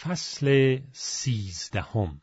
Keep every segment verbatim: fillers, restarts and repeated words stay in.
فصل سیزدهم.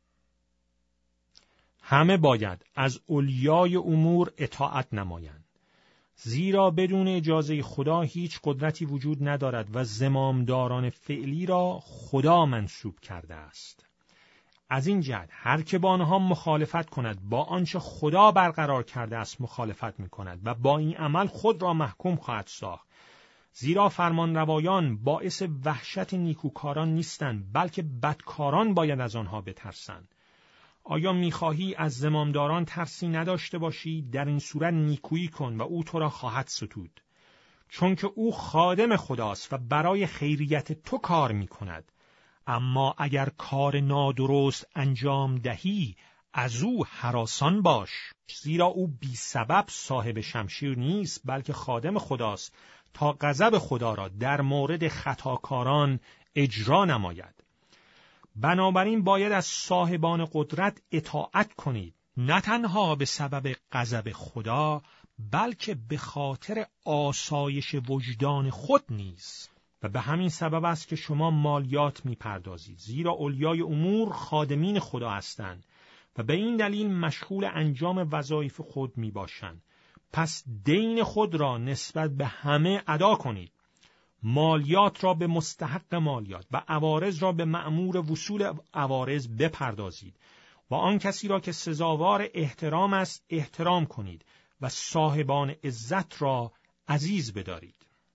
همه باید از اولیای امور اطاعت نمایند، زیرا بدون اجازه خدا هیچ قدرتی وجود ندارد و زمامداران فعلی را خدا منصوب کرده است. از این جهت هر که با آنها مخالفت کند با آنچه خدا برقرار کرده است مخالفت می‌کند و با این عمل خود را محکوم خواهد ساخت، زیرا فرمانروایان باعث وحشت نیکوکاران نیستند، بلکه بدکاران باید از آنها بترسند. آیا می‌خواهی از زمامداران ترسی نداشته باشی؟ در این صورت نیکویی کن و او تو را خواهد ستود، چون که او خادم خداست و برای خیریت تو کار می‌کند. اما اگر کار نادرست انجام دهی از او هراسان باش، زیرا او بی سبب صاحب شمشیر نیست، بلکه خادم خداست تا غضب خدا را در مورد خطاکاران اجرا نماید. بنابراین باید از صاحبان قدرت اطاعت کنید، نه تنها به سبب غضب خدا بلکه به خاطر آسایش وجدان خود نیز. و به همین سبب است که شما مالیات می‌پردازید، زیرا اولیای امور خادمین خدا هستند و به این دلیل مشغول انجام وظایف خود میباشند. پس دین خود را نسبت به همه ادا کنید. مالیات را به مستحق مالیات و عوارض را به مأمور وصول عوارض بپردازید و آن کسی را که سزاوار احترام است احترام کنید و صاحبان عزت را عزیز بدارید.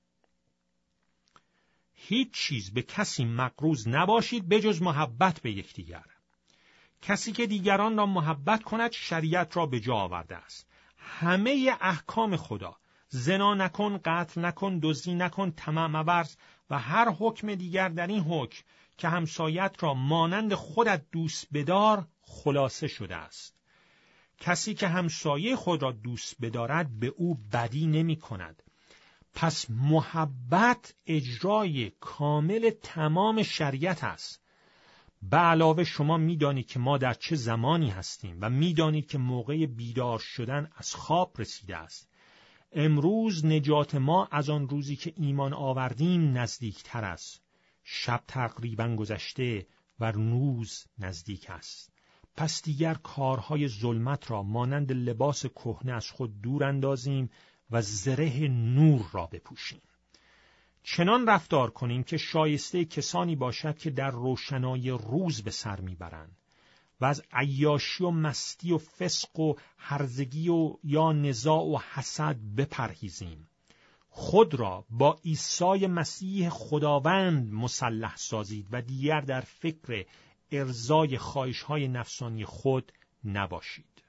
هیچ چیز به کسی مقروض نباشید بجز محبت به یکدیگر. کسی که دیگران را محبت کند شریعت را به جا آورده است. همه احکام خدا، زنا نکن، قتل نکن، دزدی نکن، طمع مورز و هر حکم دیگر در این حکم که همسایت را مانند خودت دوست بدار خلاصه شده است. کسی که همسایه خود را دوست بدارد به او بدی نمی کند. پس محبت اجرای کامل تمام شریعت است. به علاوه شما می‌دانید که ما در چه زمانی هستیم و می‌دانید که موقع بیدار شدن از خواب رسیده است. امروز نجات ما از آن روزی که ایمان آوردیم نزدیکتر است. شب تقریباً گذشته و روز نزدیک است. پس دیگر کارهای ظلمت را مانند لباس کهنه از خود دور اندازیم و زره نور را بپوشیم. چنان رفتار کنیم که شایسته کسانی باشد که در روشنای روز به سر میبرند و از عیاشی و مستی و فسق و هرزگی و یا نزاع و حسد بپرهیزیم. خود را با عیسی مسیح خداوند مسلح سازید و دیگر در فکر ارضای خواهش‌های نفسانی خود نباشید.